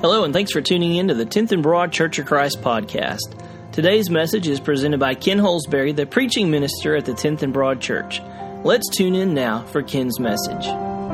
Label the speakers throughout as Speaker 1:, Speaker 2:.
Speaker 1: Hello, and thanks for tuning in to the 10th and Broad Church of Christ podcast. Today's message is presented by Ken Holsbury, the preaching minister at the 10th and Broad Church. Let's tune in now for Ken's message.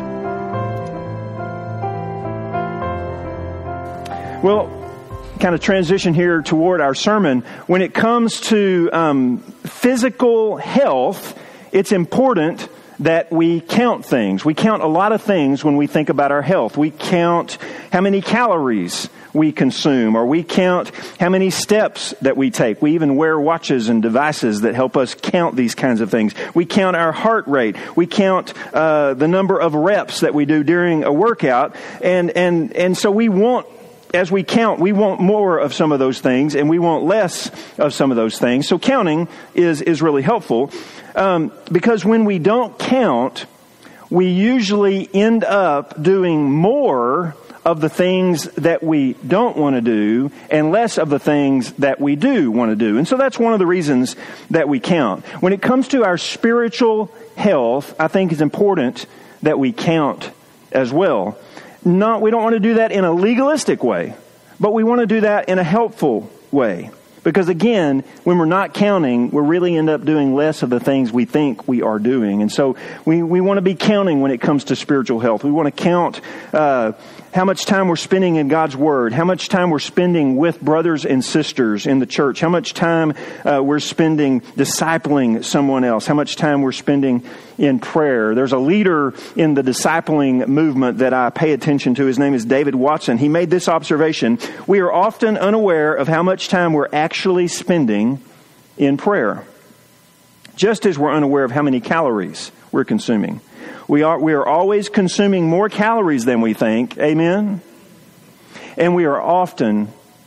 Speaker 2: Well, kind of transition here toward our sermon. When it comes to physical health, it's important that we count things. We count a lot of things when we think about our health. We count how many calories we consume, or we count how many steps that we take. We even wear watches and devices that help us count these kinds of things. We count our heart rate. We count the number of reps that we do during a workout. And so we want, as we count, we want more of some of those things, and we want less of some of those things. So counting is really helpful, because when we don't count, we usually end up doing more of the things that we don't want to do and less of the things that we do want to do. And so that's one of the reasons that we count. When it comes to our spiritual health, I think it's important that we count as well. We don't want to do that in a legalistic way, but we want to do that in a helpful way. Because again, when we're not counting, we really end up doing less of the things we think we are doing. And so we want to be counting when it comes to spiritual health. We want to count how much time we're spending in God's Word, how much time we're spending with brothers and sisters in the church, how much time we're spending discipling someone else, how much time we're spending in prayer. There's a leader in the discipling movement that I pay attention to. His name is David Watson. He made this observation: we are often unaware of how much time we're actually spending in prayer, just as we're unaware of how many calories we're consuming. We are always consuming more calories than we think. Amen? And we are often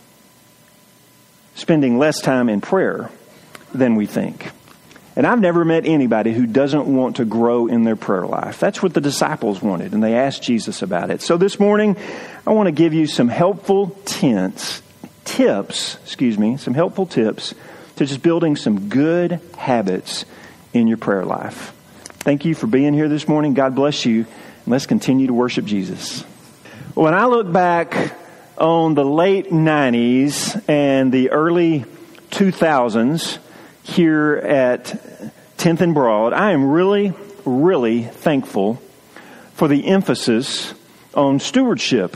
Speaker 2: spending less time in prayer than we think. And I've never met anybody who doesn't want to grow in their prayer life. That's what the disciples wanted, and they asked Jesus about it. So this morning, I want to give you some helpful tips to just building some good habits in your prayer life. Thank you for being here this morning. God bless you. And let's continue to worship Jesus. When I look back on the late 90s and the early 2000s here at 10th and Broad, I am really, really thankful for the emphasis on stewardship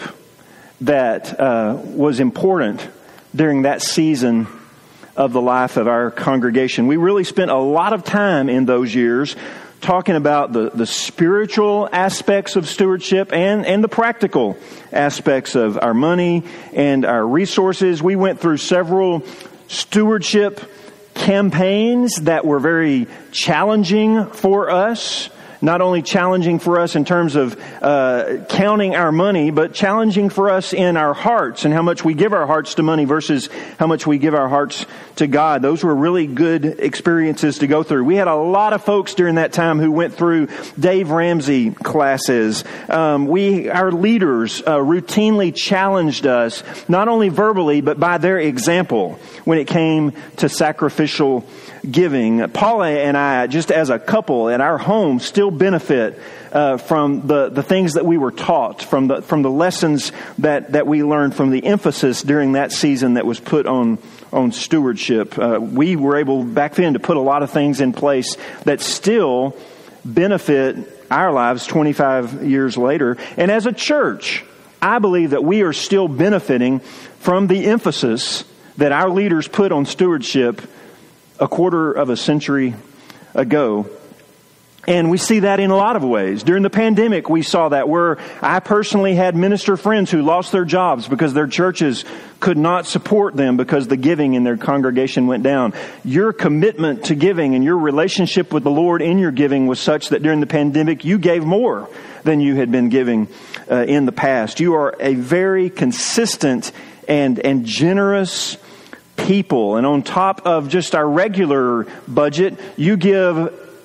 Speaker 2: that was important during that season of the life of our congregation. We really spent a lot of time in those years talking about the spiritual aspects of stewardship and the practical aspects of our money and our resources. We went through several stewardship campaigns that were very challenging for us. Not only challenging for us in terms of counting our money, but challenging for us in our hearts and how much we give our hearts to money versus how much we give our hearts to God. Those were really good experiences to go through. We had a lot of folks during that time who went through Dave Ramsey classes. Our leaders routinely challenged us, not only verbally, but by their example when it came to sacrificial giving. Paula and I, just as a couple at our home, still benefit from the things that we were taught, from the lessons that we learned, from the emphasis during that season that was put on stewardship. We were able back then to put a lot of things in place that still benefit our lives 25 years later. And as a church, I believe that we are still benefiting from the emphasis that our leaders put on stewardship a quarter of a century ago. And we see that in a lot of ways. During the pandemic, we saw that, where I personally had minister friends who lost their jobs because their churches could not support them because the giving in their congregation went down. Your commitment to giving and your relationship with the Lord in your giving was such that during the pandemic, you gave more than you had been giving in the past. You are a very consistent and generous people. And on top of just our regular budget, you give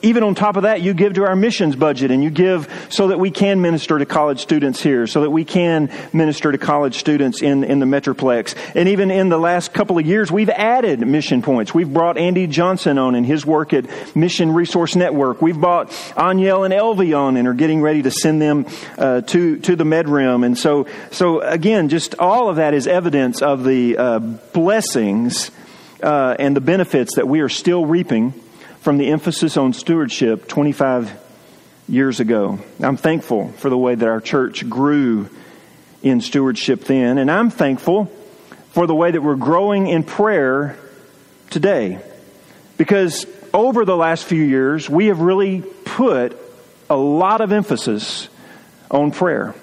Speaker 2: even on top of that, you give to our missions budget, and you give so that we can minister to college students here, so that we can minister to college students in the Metroplex. And even in the last couple of years, we've added mission points. We've brought Andy Johnson on and his work at Mission Resource Network. We've brought Aniel and Elvie on and are getting ready to send them to the MedRim. And so again, just all of that is evidence of the blessings and the benefits that we are still reaping from the emphasis on stewardship 25 years ago. I'm thankful for the way that our church grew in stewardship then, and I'm thankful for the way that we're growing in prayer today. Because over the last few years, we have really put a lot of emphasis on prayer.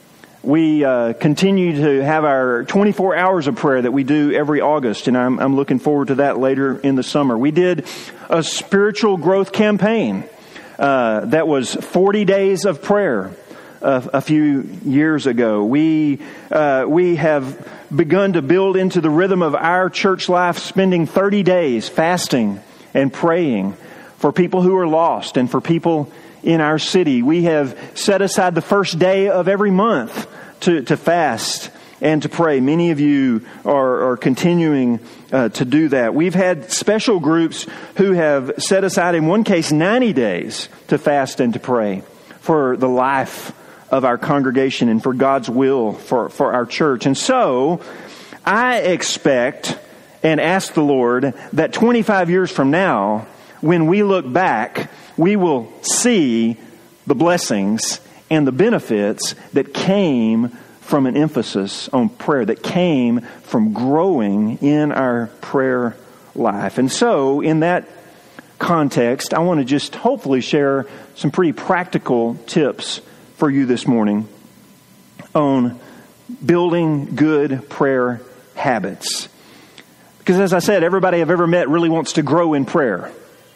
Speaker 2: We continue to have our 24 hours of prayer that we do every August, and I'm looking forward to that later in the summer. We did a spiritual growth campaign that was 40 days of prayer a few years ago. We have begun to build into the rhythm of our church life, spending 30 days fasting and praying for people who are lost and for people in our city. We have set aside the first day of every month to fast and to pray. Many of you are continuing to do that. We've had special groups who have set aside, in one case, 90 days to fast and to pray for the life of our congregation and for God's will for our church. And so I expect and ask the Lord that 25 years from now, when we look back, we will see the blessings and the benefits that came from an emphasis on prayer, that came from growing in our prayer life. And so, in that context, I want to just hopefully share some pretty practical tips for you this morning on building good prayer habits. Because as I said, everybody I've ever met really wants to grow in prayer.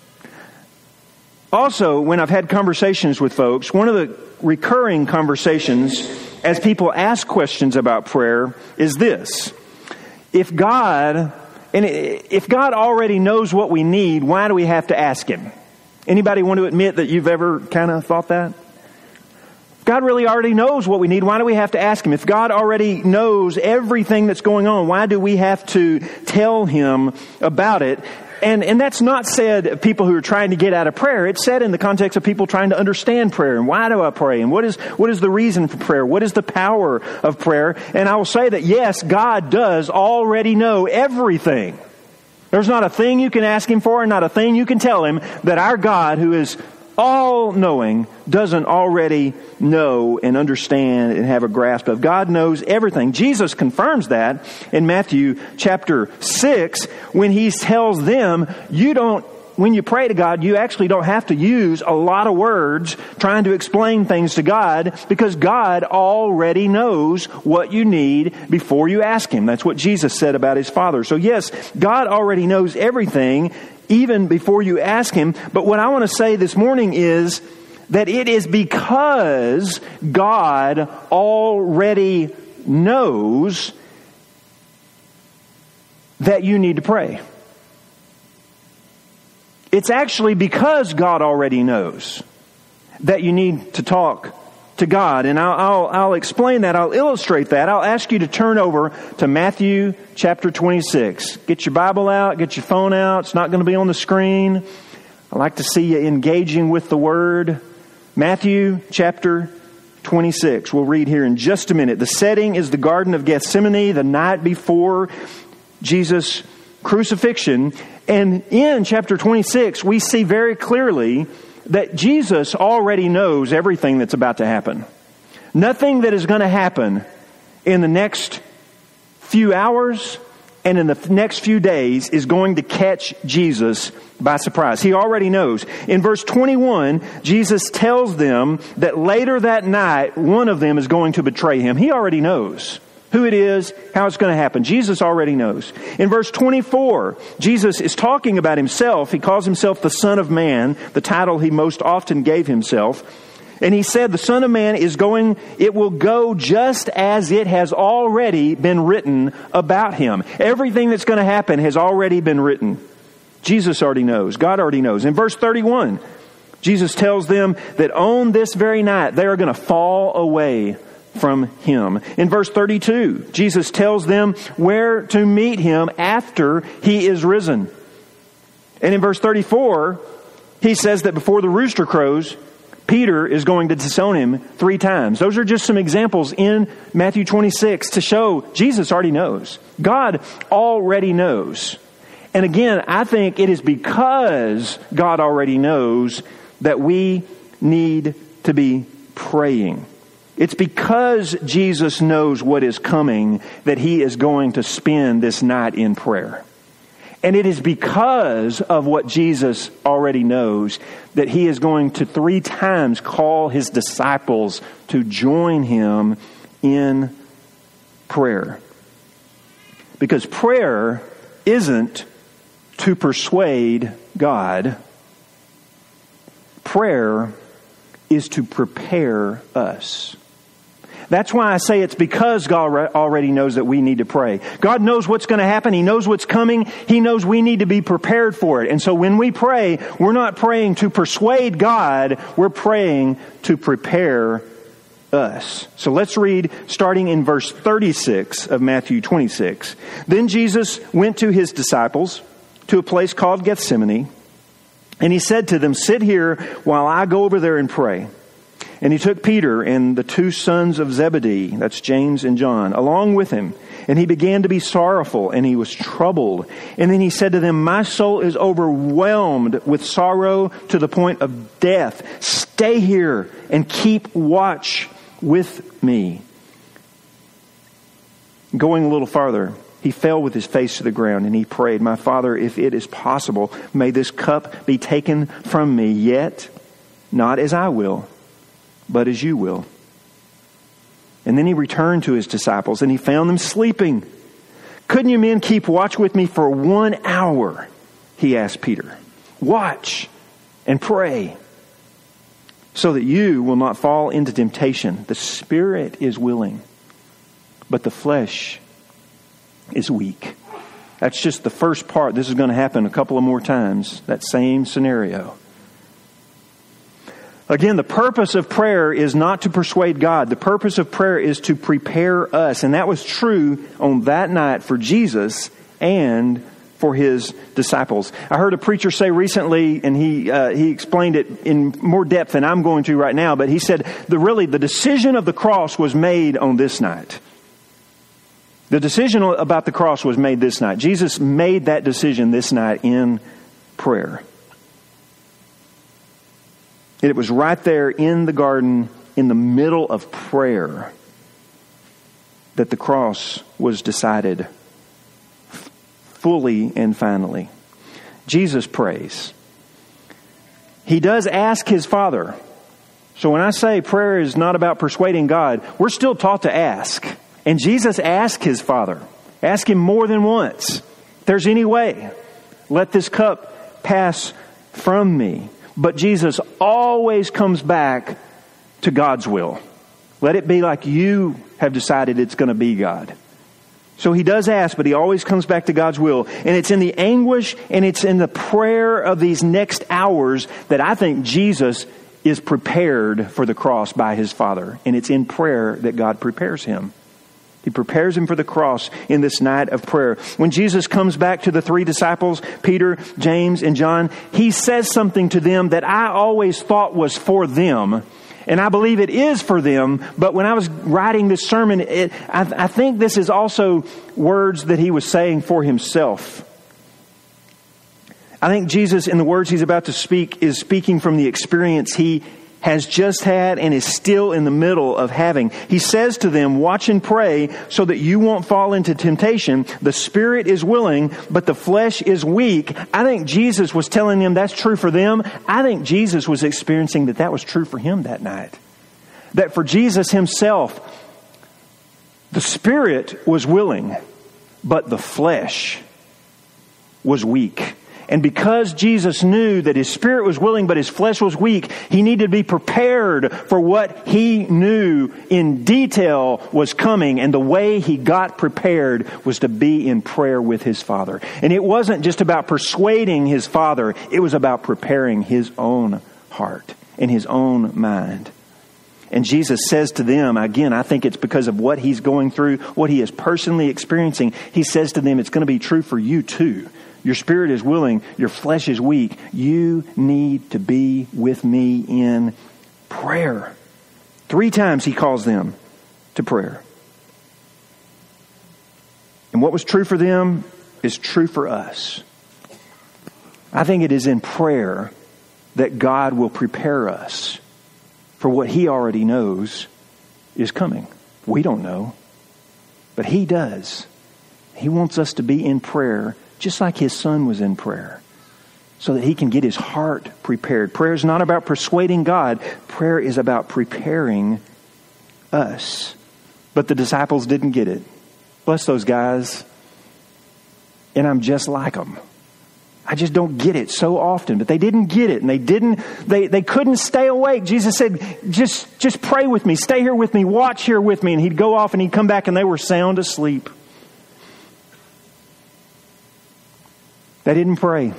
Speaker 2: Also, when I've had conversations with folks, one of the recurring conversations as people ask questions about prayer is this: if God already knows what we need, why do we have to ask Him? Anybody want to admit that you've ever kind of thought that? If God really already knows what we need, why do we have to ask Him? If God already knows everything that's going on, why do we have to tell Him about it? And that's not said of people who are trying to get out of prayer. It's said in the context of people trying to understand prayer. And why do I pray? And what is the reason for prayer? What is the power of prayer? And I will say that yes, God does already know everything. There's not a thing you can ask Him for and not a thing you can tell Him that our God, who is all-knowing, doesn't already know and understand and have a grasp of. God knows everything. Jesus confirms that in Matthew chapter 6 when He tells them, when you pray to God, you actually don't have to use a lot of words trying to explain things to God, because God already knows what you need before you ask Him. That's what Jesus said about His Father. So yes, God already knows everything even before you ask Him. But what I want to say this morning is that it is because God already knows that you need to pray. It's actually because God already knows that you need to talk to God. And I'll explain that. I'll illustrate that. I'll ask you to turn over to Matthew chapter 26. Get your Bible out. Get your phone out. It's not going to be on the screen. I like to see you engaging with the Word. Matthew chapter 26. We'll read here in just a minute. The setting is the Garden of Gethsemane, the night before Jesus' crucifixion. And in chapter 26, we see very clearly that Jesus already knows everything that's about to happen. Nothing that is going to happen in the next few hours and in the next few days is going to catch Jesus by surprise. He already knows. In verse 21, Jesus tells them that later that night, one of them is going to betray Him. He already knows who it is, how it's going to happen. Jesus already knows. In verse 24, Jesus is talking about Himself. He calls Himself the Son of Man, the title He most often gave Himself. And He said the Son of Man it will go just as it has already been written about Him. Everything that's going to happen has already been written. Jesus already knows. God already knows. In verse 31, Jesus tells them that on this very night, they are going to fall away from Him. In verse 32, Jesus tells them where to meet Him after He is risen. And in verse 34, He says that before the rooster crows, Peter is going to disown Him 3 times. Those are just some examples in Matthew 26 to show Jesus already knows. God already knows. And again, I think it is because God already knows that we need to be praying. It's because Jesus knows what is coming that He is going to spend this night in prayer. And it is because of what Jesus already knows that He is going to 3 times call His disciples to join Him in prayer. Because prayer isn't to persuade God. Prayer is to prepare us. That's why I say it's because God already knows that we need to pray. God knows what's going to happen. He knows what's coming. He knows we need to be prepared for it. And so when we pray, we're not praying to persuade God. We're praying to prepare us. So let's read starting in verse 36 of Matthew 26. Then Jesus went to His disciples to a place called Gethsemane, and He said to them, "Sit here while I go over there and pray." And He took Peter and the 2 sons of Zebedee, that's James and John, along with Him. And He began to be sorrowful, and He was troubled. And then He said to them, "My soul is overwhelmed with sorrow to the point of death. Stay here and keep watch with me." Going a little farther, He fell with His face to the ground, and He prayed, "My Father, if it is possible, may this cup be taken from me, yet not as I will, but as you will." And then He returned to His disciples, and He found them sleeping. "Couldn't you men keep watch with me for 1 hour?" He asked Peter. "Watch and pray, so that you will not fall into temptation. The spirit is willing, but the flesh is weak." That's just the first part. This is going to happen a couple of more times, that same scenario. Again, the purpose of prayer is not to persuade God. The purpose of prayer is to prepare us. And that was true on that night for Jesus and for His disciples. I heard a preacher say recently, and he explained it in more depth than I'm going to right now, but he said, the decision of the cross was made on this night. The decision about the cross was made this night. Jesus made that decision this night in prayer. It was right there in the garden, in the middle of prayer, that the cross was decided fully and finally. Jesus prays. He does ask His Father. So when I say prayer is not about persuading God, we're still taught to ask. And Jesus asked His Father. Ask Him more than once. If there's any way, let this cup pass from me. But Jesus always comes back to God's will. Let it be like you have decided it's going to be, God. So He does ask, but He always comes back to God's will. And it's in the anguish and it's in the prayer of these next hours that I think Jesus is prepared for the cross by His Father. And it's in prayer that God prepares Him. He prepares Him for the cross in this night of prayer. When Jesus comes back to the 3 disciples, Peter, James, and John, He says something to them that I always thought was for them. And I believe it is for them. But when I was writing this sermon, I think this is also words that He was saying for Himself. I think Jesus, in the words He's about to speak, is speaking from the experience He has just had and is still in the middle of having. He says to them, "Watch and pray so that you won't fall into temptation. The spirit is willing, but the flesh is weak." I think Jesus was telling them that's true for them. I think Jesus was experiencing that was true for Him that night. That for Jesus Himself, the spirit was willing, but the flesh was weak. And because Jesus knew that His spirit was willing but His flesh was weak, He needed to be prepared for what He knew in detail was coming. And the way He got prepared was to be in prayer with His Father. And it wasn't just about persuading His Father. It was about preparing His own heart, in his own mind. And Jesus says to them, again, I think it's because of what he's going through, what he is personally experiencing. He says to them, it's going to be true for you too. Your spirit is willing, your flesh is weak. You need to be with me in prayer. 3 times he calls them to prayer. And what was true for them is true for us. I think it is in prayer that God will prepare us for what he already knows is coming. We don't know, but he does. He wants us to be in prayer just like his son was in prayer, so that he can get his heart prepared. Prayer is not about persuading God. Prayer is about preparing us. But the disciples didn't get it. Bless those guys. And I'm just like them. I just don't get it so often. But they didn't get it. And they couldn't stay awake. Jesus said, just pray with me. Stay here with me. Watch here with me. And he'd go off and he'd come back and they were sound asleep. They didn't pray.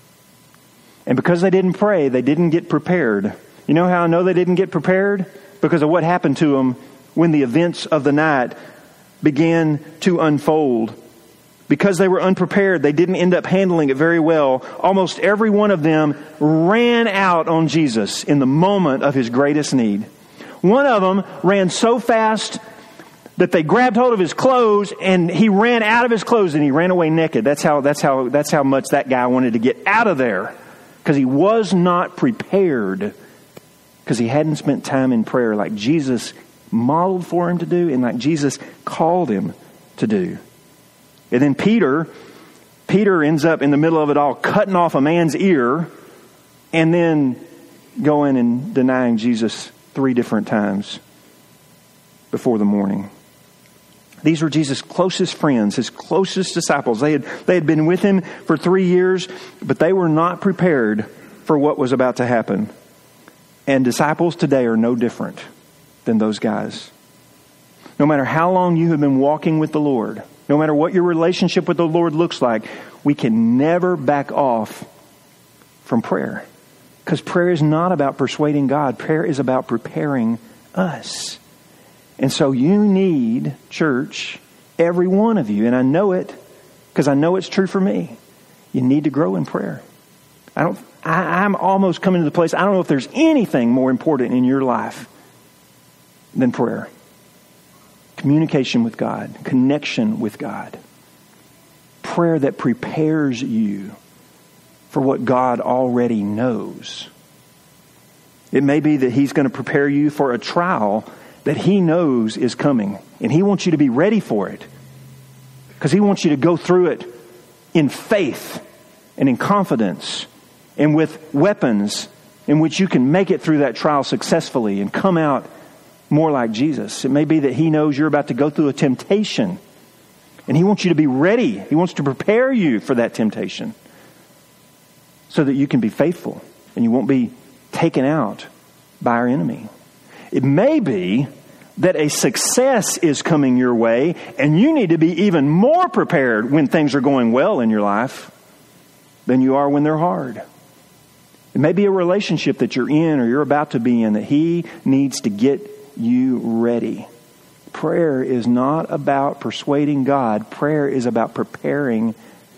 Speaker 2: And because they didn't pray, they didn't get prepared. You know how I know they didn't get prepared? Because of what happened to them when the events of the night began to unfold. Because they were unprepared, they didn't end up handling it very well. Almost every one of them ran out on Jesus in the moment of his greatest need. One of them ran so fast that they grabbed hold of his clothes and he ran out of his clothes and he ran away naked. That's how much that guy wanted to get out of there. Because he was not prepared. Because he hadn't spent time in prayer like Jesus modeled for him to do and like Jesus called him to do. And then Peter ends up in the middle of it all cutting off a man's ear and then going and denying Jesus 3 different times before the morning. These were Jesus' closest friends, his closest disciples. They had been with him for 3 years, but they were not prepared for what was about to happen. And disciples today are no different than those guys. No matter how long you have been walking with the Lord, no matter what your relationship with the Lord looks like, we can never back off from prayer. Because prayer is not about persuading God. Prayer is about preparing us. And so you need, church, every one of you, and I know it because I know it's true for me. You need to grow in prayer. I'm almost coming to the place, I don't know if there's anything more important in your life than prayer. Communication with God, connection with God. Prayer that prepares you for what God already knows. It may be that he's going to prepare you for a trial that he knows is coming. And he wants you to be ready for it. Because he wants you to go through it in faith and in confidence and with weapons in which you can make it through that trial successfully and come out more like Jesus. It may be that he knows you're about to go through a temptation and he wants you to be ready. He wants to prepare you for that temptation so that you can be faithful and you won't be taken out by our enemy. It may be that a success is coming your way and you need to be even more prepared when things are going well in your life than you are when they're hard. It may be a relationship that you're in or you're about to be in that he needs to get you ready. Prayer is not about persuading God. Prayer is about preparing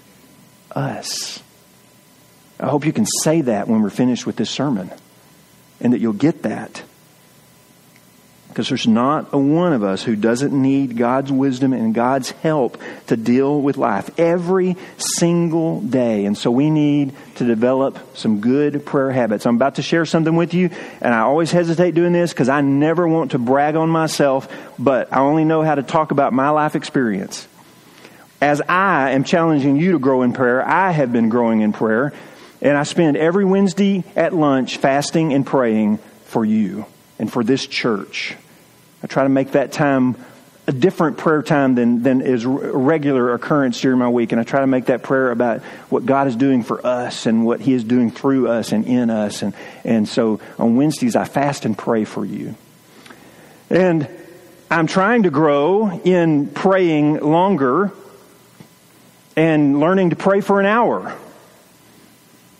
Speaker 2: us. I hope you can say that when we're finished with this sermon and that you'll get that. Because there's not a one of us who doesn't need God's wisdom and God's help to deal with life every single day. And so we need to develop some good prayer habits. I'm about to share something with you, and I always hesitate doing this because I never want to brag on myself, but I only know how to talk about my life experience. As I am challenging you to grow in prayer, I have been growing in prayer, and I spend every Wednesday at lunch fasting and praying for you and for this church. I try to make that time a different prayer time than is a regular occurrence during my week. And I try to make that prayer about what God is doing for us and what he is doing through us and in us. And so on Wednesdays, I fast and pray for you. And I'm trying to grow in praying longer and learning to pray for an hour.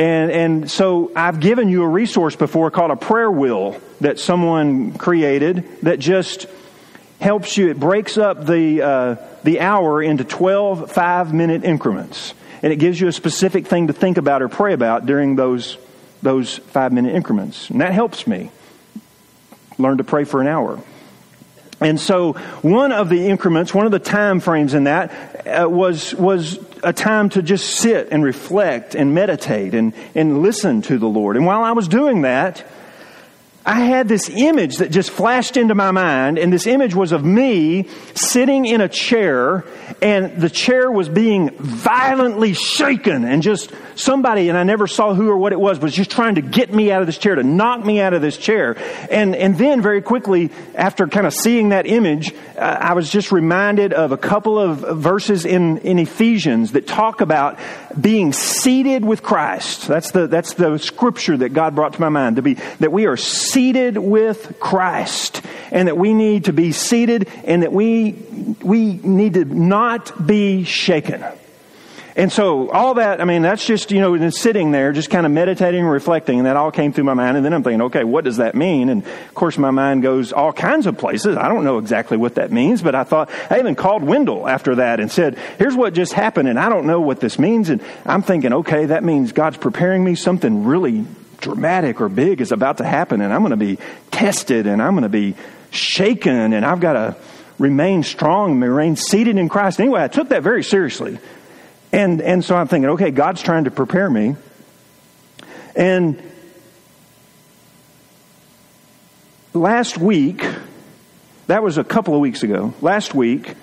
Speaker 2: And so I've given you a resource before called a prayer wheel that someone created that just helps you. It breaks up the hour into 12 5-minute increments. And it gives you a specific thing to think about or pray about during those 5-minute increments. And that helps me learn to pray for an hour. And so one of the increments, one of the time frames in that was a time to just sit and reflect and meditate and listen to the Lord. And while I was doing that, I had this image that just flashed into my mind, and this image was of me sitting in a chair, and the chair was being violently shaken, and just somebody, and I never saw who or what it was just trying to get me out of this chair, to knock me out of this chair. And then very quickly, after kind of seeing that image, I was just reminded of a couple of verses in Ephesians that talk about being seated with Christ. That's the scripture that God brought to my mind, that we are seated with Christ, and that we need to be seated, and that we need to not be shaken. And so all that, that's just, sitting there, just kind of meditating and reflecting, and that all came through my mind. And then I'm thinking, okay, what does that mean? And of course my mind goes all kinds of places. I don't know exactly what that means, but I thought, I even called Wendell after that and said, here's what just happened, and I don't know what this means. And I'm thinking, okay, that means God's preparing me. Something really dramatic or big is about to happen, and I'm going to be tested, and I'm going to be shaken, and I've got to remain strong, remain seated in Christ. Anyway, I took that very seriously. And so I'm thinking, okay, God's trying to prepare me. And last week, that was a couple of weeks ago, last week,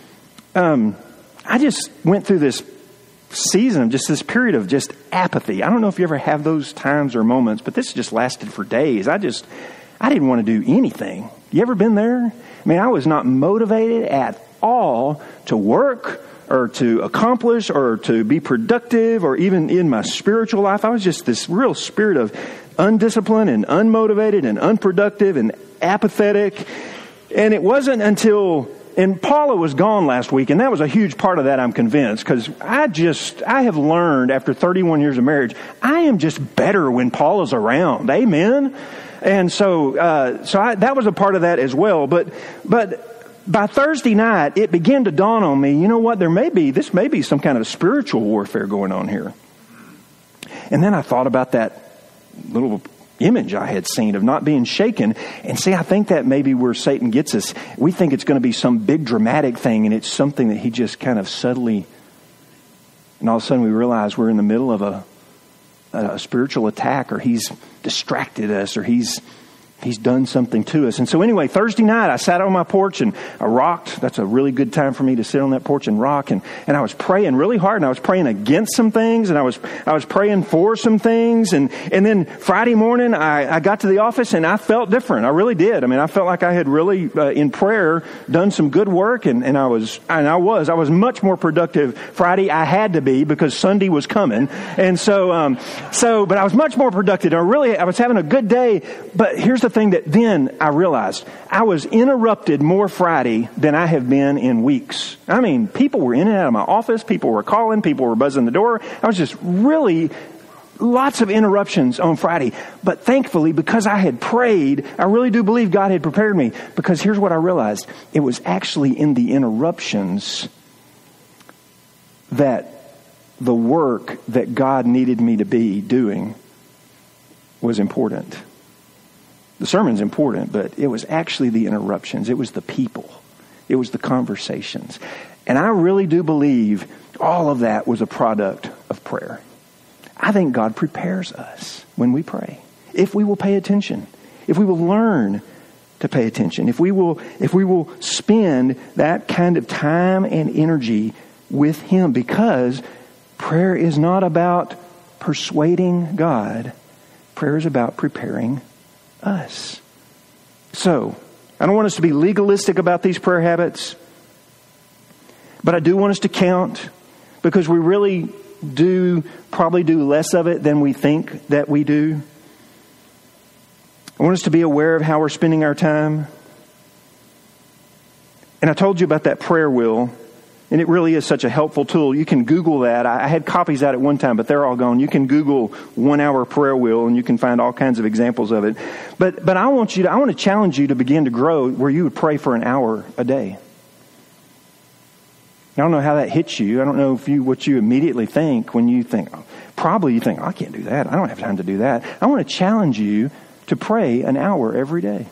Speaker 2: I just went through this season of just this period of just apathy. I don't know if you ever have those times or moments, but this just lasted for days. I didn't want to do anything. You ever been there? I was not motivated at all to work or to accomplish or to be productive or even in my spiritual life. I was just this real spirit of undisciplined and unmotivated and unproductive and apathetic. And it wasn't until... And Paula was gone last week, and that was a huge part of that, I'm convinced, because I have learned after 31 years of marriage, I am just better when Paula's around. Amen? And so that was a part of that as well. But by Thursday night, it began to dawn on me, you know what, this may be some kind of spiritual warfare going on here. And then I thought about that little image I had seen of not being shaken. And see, I think that maybe where Satan gets us, we think it's going to be some big dramatic thing, and it's something that he just kind of subtly, and all of a sudden we realize we're in the middle of a spiritual attack, or he's distracted us, or he's done something to us. And so anyway, Thursday night, I sat on my porch and I rocked. That's a really good time for me to sit on that porch and rock. And I was praying really hard, and I was praying against some things, and I was praying for some things. And then Friday morning, I got to the office and I felt different. I really did. I felt like I had really, in prayer, done some good work, and I was much more productive Friday. I had to be, because Sunday was coming. And but I was much more productive. I was having a good day. But here's the thing that then I realized. I was interrupted more Friday than I have been in weeks. People were in and out of my office. People were calling. People were buzzing the door. I was just really lots of interruptions on Friday. But thankfully, because I had prayed, I really do believe God had prepared me. Because here's what I realized. It was actually in the interruptions that the work that God needed me to be doing was important. The sermon's important, but it was actually the interruptions. It was the people. It was the conversations. And I really do believe all of that was a product of prayer. I think God prepares us when we pray. If we will pay attention. If we will learn to pay attention. If we will spend that kind of time and energy with Him. Because prayer is not about persuading God. Prayer is about preparing us. So, I don't want us to be legalistic about these prayer habits, but I do want us to count, because we really do probably do less of it than we think that we do. I want us to be aware of how we're spending our time. And I told you about that prayer wheel. And it really is such a helpful tool. You can Google that. I had copies out at one time, but they're all gone. You can Google 1 hour prayer wheel and you can find all kinds of examples of it. But I want to challenge you to begin to grow where you would pray for an hour a day. I don't know how that hits you. I don't know what you immediately think when you think, probably you think, I can't do that. I don't have time to do that. I want to challenge you to pray an hour every day.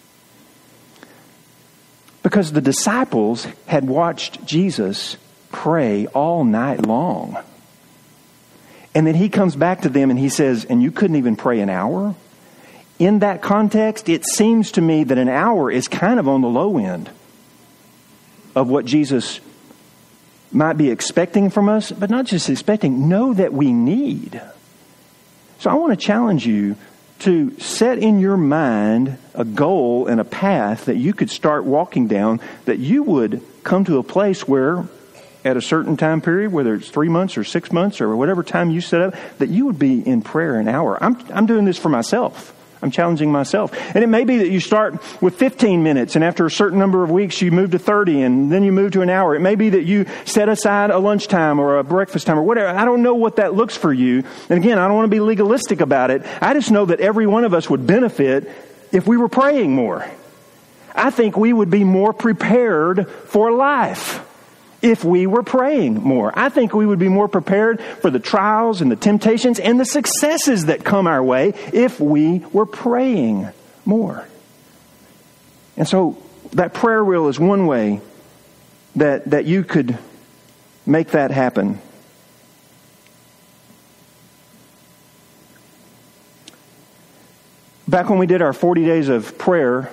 Speaker 2: Because the disciples had watched Jesus pray all night long. And then he comes back to them and he says, and you couldn't even pray an hour? In that context, it seems to me that an hour is kind of on the low end of what Jesus might be expecting from us, but not just expecting, know that we need. So I want to challenge you to set in your mind a goal and a path that you could start walking down, that you would come to a place where at a certain time period, whether it's 3 months or 6 months or whatever time you set up, that you would be in prayer an hour. I'm doing this for myself. I'm challenging myself. And it may be that you start with 15 minutes and after a certain number of weeks you move to 30 and then you move to an hour. It may be that you set aside a lunchtime or a breakfast time or whatever. I don't know what that looks for you. And again, I don't want to be legalistic about it. I just know that every one of us would benefit if we were praying more. I think we would be more prepared for life if we were praying more. I think we would be more prepared for the trials and the temptations and the successes that come our way if we were praying more. And so that prayer wheel is one way that you could make that happen. Back when we did our 40 days of prayer,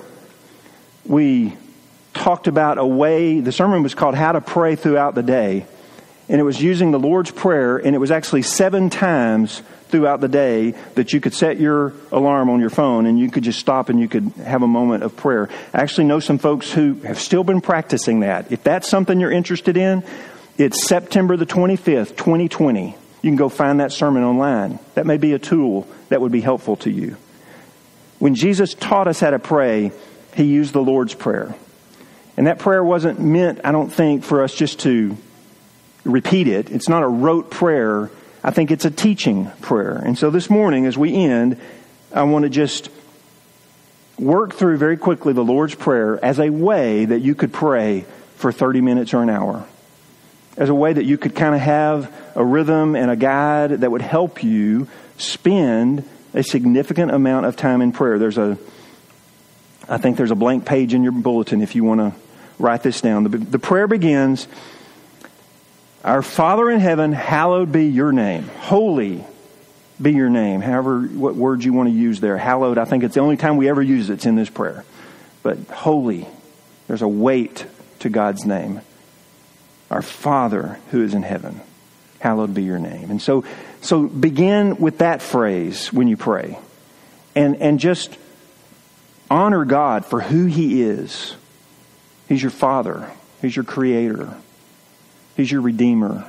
Speaker 2: we talked about a way, the sermon was called How to Pray Throughout the Day. And it was using the Lord's Prayer, and it was actually 7 times throughout the day that you could set your alarm on your phone and you could just stop and you could have a moment of prayer. I actually know some folks who have still been practicing that. If that's something you're interested in, it's September the 25th, 2020. You can go find that sermon online. That may be a tool that would be helpful to you. When Jesus taught us how to pray, He used the Lord's Prayer. And that prayer wasn't meant, I don't think, for us just to repeat it. It's not a rote prayer. I think it's a teaching prayer. And so this morning, as we end, I want to just work through very quickly the Lord's Prayer as a way that you could pray for 30 minutes or an hour. As a way that you could kind of have a rhythm and a guide that would help you spend a significant amount of time in prayer. I think there's a blank page in your bulletin if you want to write this down. The prayer begins, Our Father in heaven, hallowed be your name. Holy be your name. However, what word you want to use there. Hallowed, I think it's the only time we ever use it's in this prayer. But holy, there's a weight to God's name. Our Father who is in heaven, hallowed be your name. And so begin with that phrase when you pray. And just honor God for who He is. He's your Father. He's your Creator. He's your Redeemer.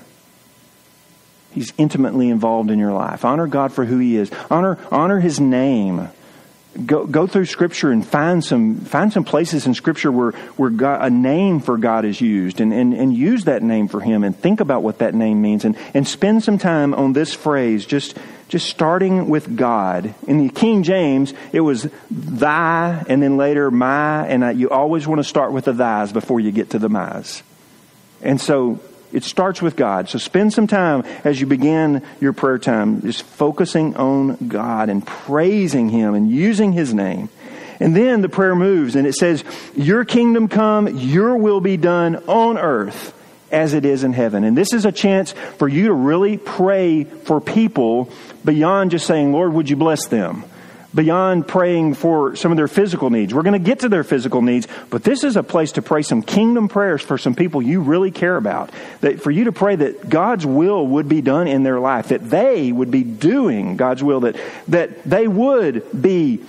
Speaker 2: He's intimately involved in your life. Honor God for who He is. Honor His name. Go through Scripture and find some places in Scripture where God, a name for God is used, and use that name for Him, and think about what that name means, and spend some time on this phrase, just starting with God. In the King James, it was thy, and then later my, and you always want to start with the thys before you get to the my's. And so it starts with God. So spend some time as you begin your prayer time just focusing on God and praising Him and using His name. And then the prayer moves and it says, your kingdom come, your will be done on earth as it is in heaven. And this is a chance for you to really pray for people beyond just saying, Lord, would you bless them? Beyond praying for some of their physical needs. We're going to get to their physical needs, but this is a place to pray some kingdom prayers for some people you really care about. That for you to pray that God's will would be done in their life, that they would be doing God's will, that they would be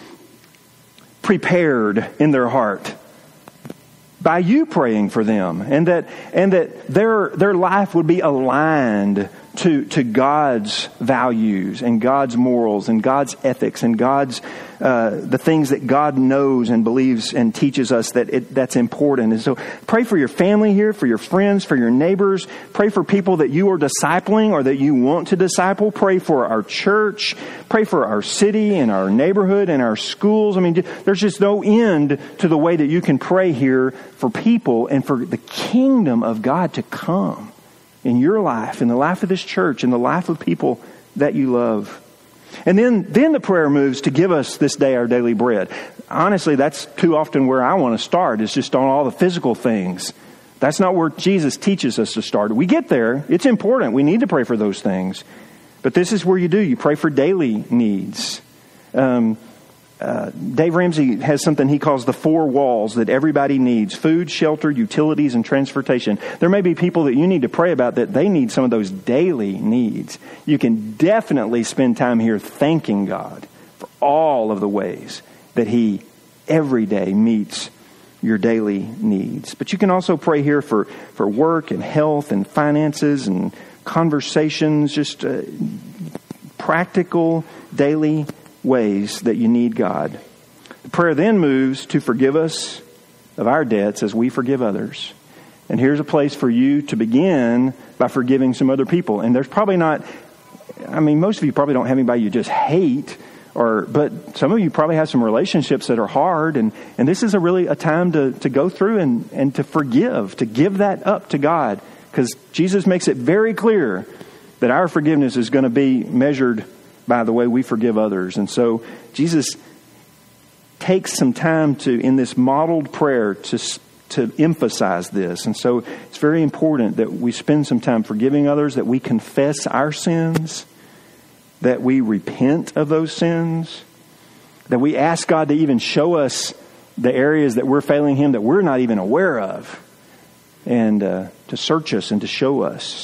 Speaker 2: prepared in their heart by you praying for them, and that their life would be aligned to God's values and God's morals and God's ethics and God's the things that God knows and believes and teaches us that's important. And so pray for your family here, for your friends, for your neighbors. Pray for people that you are discipling or that you want to disciple. Pray for our church. Pray for our city and our neighborhood and our schools. I mean, there's just no end to the way that you can pray here for people and for the kingdom of God to come in your life, in the life of this church, in the life of people that you love. And then the prayer moves to give us this day our daily bread. Honestly, that's too often where I want to start, is just on all the physical things. That's not where Jesus teaches us to start. We get there. It's important. We need to pray for those things. But this is where you do. You pray for daily needs. Dave Ramsey has something he calls the 4 walls that everybody needs: food, shelter, utilities, and transportation. There may be people that you need to pray about that they need some of those daily needs. You can definitely spend time here thanking God for all of the ways that He every day meets your daily needs. But you can also pray here for work and health and finances and conversations, just practical daily ways that you need God. The prayer then moves to forgive us of our debts as we forgive others. And here's a place for you to begin by forgiving some other people. And there's probably not, most of you probably don't have anybody you just hate, but some of you probably have some relationships that are hard. And this is a time to go through and to forgive, to give that up to God. Because Jesus makes it very clear that our forgiveness is going to be measured by the way we forgive others. And so Jesus takes some time in this modeled prayer to emphasize this. And so it's very important that we spend some time forgiving others, that we confess our sins, that we repent of those sins, that we ask God to even show us the areas that we're failing Him that we're not even aware of, and to search us and to show us.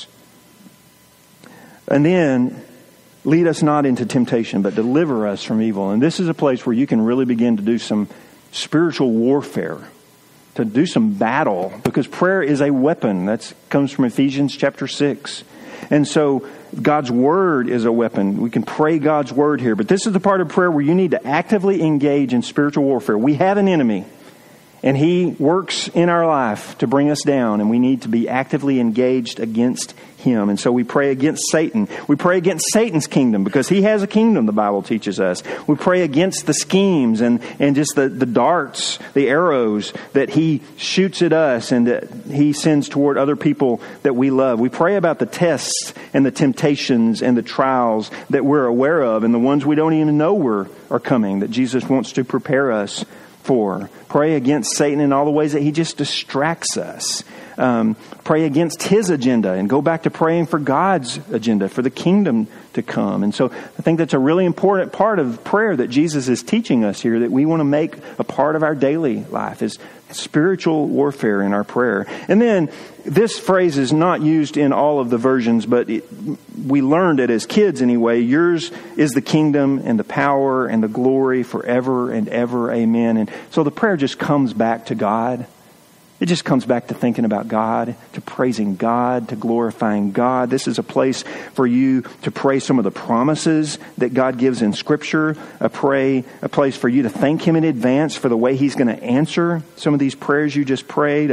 Speaker 2: And then, lead us not into temptation, but deliver us from evil. And this is a place where you can really begin to do some spiritual warfare, to do some battle, because prayer is a weapon. That comes from Ephesians chapter 6. And so God's Word is a weapon. We can pray God's Word here. But this is the part of prayer where you need to actively engage in spiritual warfare. We have an enemy, and he works in our life to bring us down, and we need to be actively engaged against him. And so we pray against Satan. We pray against Satan's kingdom, because he has a kingdom, the Bible teaches us. We pray against the schemes and just the darts, the arrows that he shoots at us and that he sends toward other people that we love. We pray about the tests and the temptations and the trials that we're aware of, and the ones we don't even know are coming, that Jesus wants to prepare us for. Pray against Satan in all the ways that he just distracts us. Pray against his agenda and go back to praying for God's agenda, for the kingdom to come. And so I think that's a really important part of prayer that Jesus is teaching us here, that we want to make a part of our daily life, is spiritual warfare in our prayer. And then this phrase is not used in all of the versions, but we learned it as kids anyway. Yours is the kingdom and the power and the glory forever and ever. Amen. And so the prayer just comes back to God. It just comes back to thinking about God, to praising God, to glorifying God. This is a place for you to pray some of the promises that God gives in Scripture. A place for you to thank Him in advance for the way He's going to answer some of these prayers you just prayed.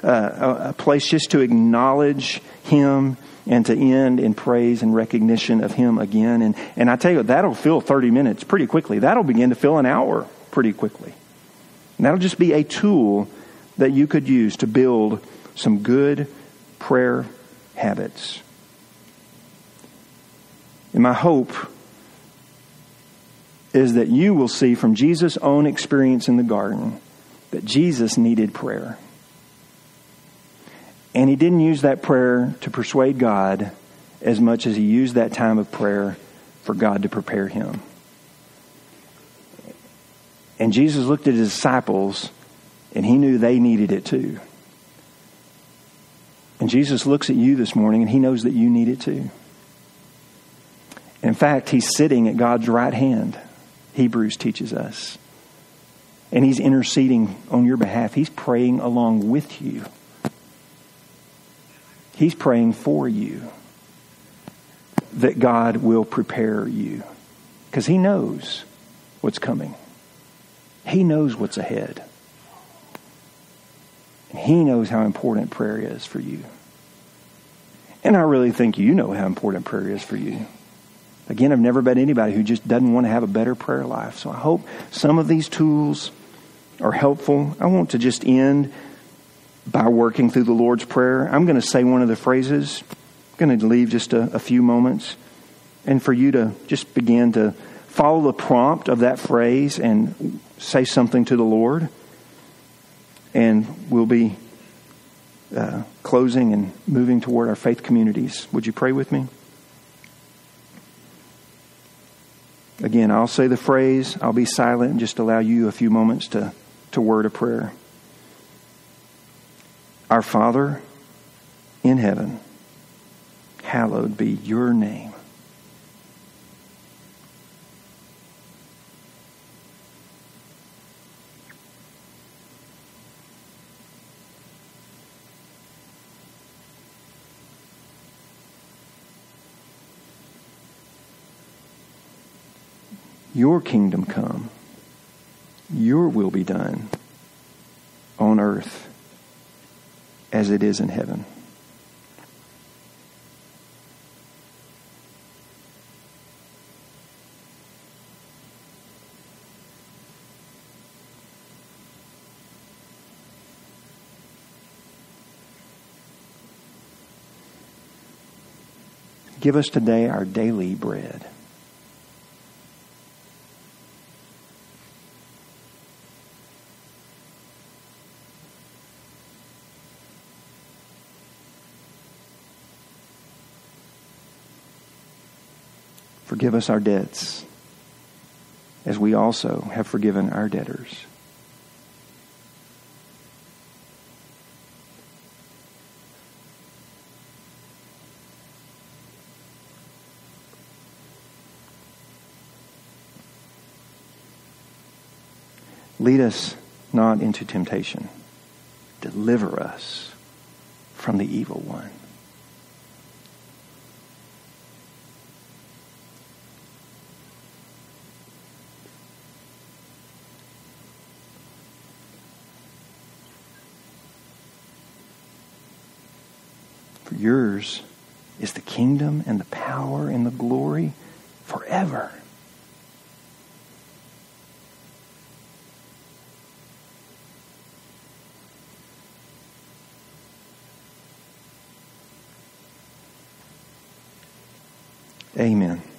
Speaker 2: A place just to acknowledge Him and to end in praise and recognition of Him again. And I tell you, that'll fill 30 minutes pretty quickly. That'll begin to fill an hour pretty quickly. And that'll just be a tool that you could use to build some good prayer habits. And my hope is that you will see from Jesus' own experience in the garden that Jesus needed prayer. And He didn't use that prayer to persuade God as much as He used that time of prayer for God to prepare Him. And Jesus looked at His disciples, and He knew they needed it too. And Jesus looks at you this morning, and He knows that you need it too. In fact, He's sitting at God's right hand, Hebrews teaches us. And He's interceding on your behalf. He's praying along with you. He's praying for you. that God will prepare you. Because He knows what's coming. He knows what's ahead. And He knows how important prayer is for you. And I really think you know how important prayer is for you. Again, I've never met anybody who just doesn't want to have a better prayer life. So I hope some of these tools are helpful. I want to just end by working through the Lord's Prayer. I'm going to say one of the phrases. I'm going to leave just a few moments. And for you to just begin to follow the prompt of that phrase and say something to the Lord. And we'll be closing and moving toward our faith communities. Would you pray with me? Again, I'll say the phrase. I'll be silent and just allow you a few moments to word a prayer. Our Father in heaven, hallowed be your name. Your kingdom come. Your will be done on earth as it is in heaven. Give us today our daily bread. Forgive us our debts, as we also have forgiven our debtors. Lead us not into temptation. Deliver us from the evil one. For yours is the kingdom and the power and the glory forever. Amen.